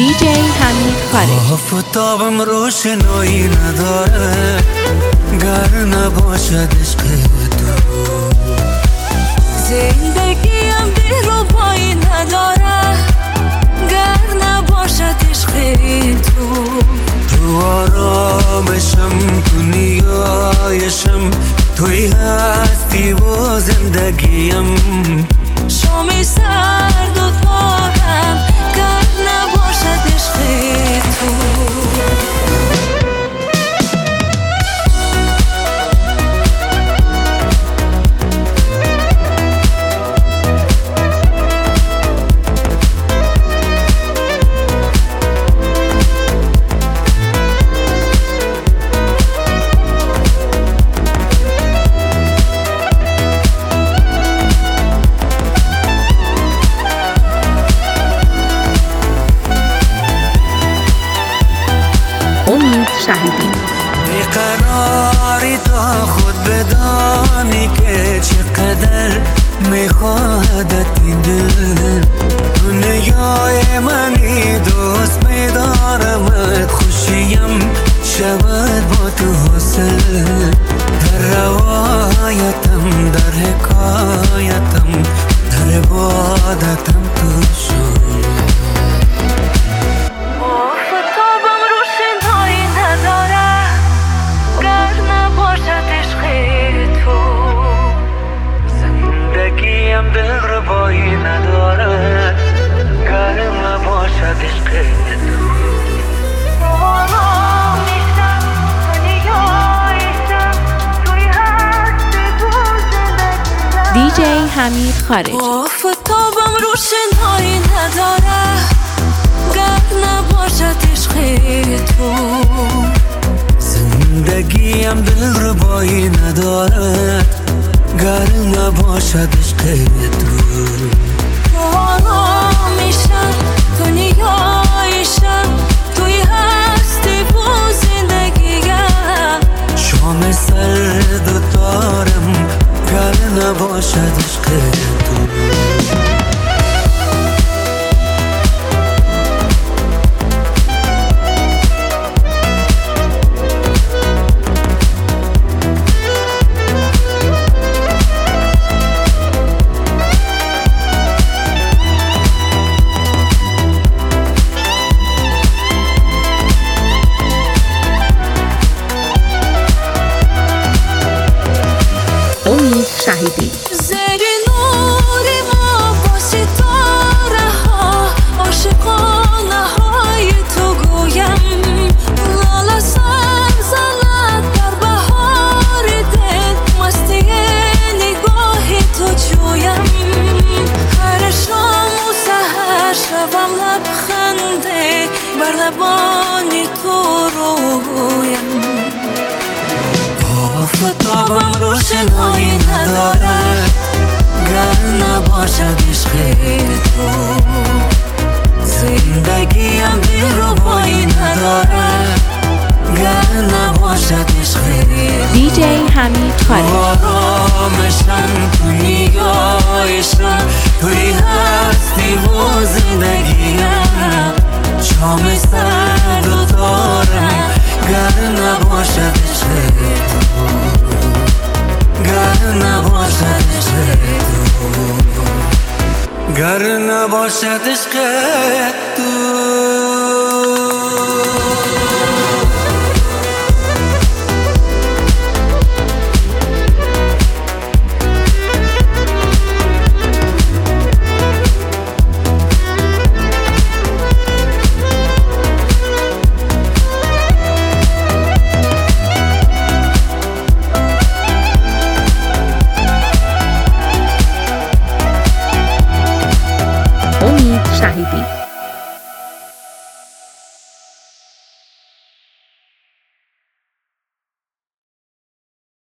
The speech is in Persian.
دیجی حمید خارج. آفتابم روشنایی نداره گر نباشد عشق تو. زندگیم دلربایی نداره گر نباشد عشق تو. تو آرامشم، تو نیایشم، توی هستی و زندگیم. شام سرد و تارم گر نباشد عشق تو. بیقراری تا خود بدانی که چقدر میخواهدت این دل. دنیای منی دوست میدارمت، خوشیم شود با تو حاصل. در روایتم، در حکایتم، در عبادتم تو شد. دلربایی نداره گر نباشد عشق تو. آرامیشم، نیایشم، توی هستی و زندگیم. دیجی حمید خارج. آفتابم روشنایی نداره گر نباشد عشق تو. زندگیم دلربایی نداره گر نباشد عشق تو. آرامیشم، تو نیایشم، توی هستی و زندگیم. شام سرد و تارم گر نباشد عشق تو. شهیدی. زیر نور ما با ستاره ها عاشقانه های تو گویم. لاله سر زند در بهار دل، مستی نگاه تو جویم. هر شام و سحر شبم لبخنده بر لبان تو رویم. آفتابم روشنایی نداره گر نباشد عشق تو. زندگیم دلربایی نداره گر نباشد عشق تو. دیجی حمید خارج. آرامشم، تو نیایشم، توی هستی و زندگیم. شام سرد و تارم گر نباشد عشق تو. گر نباشد عشق تو. گر نباشد عشق تو. شهیدی.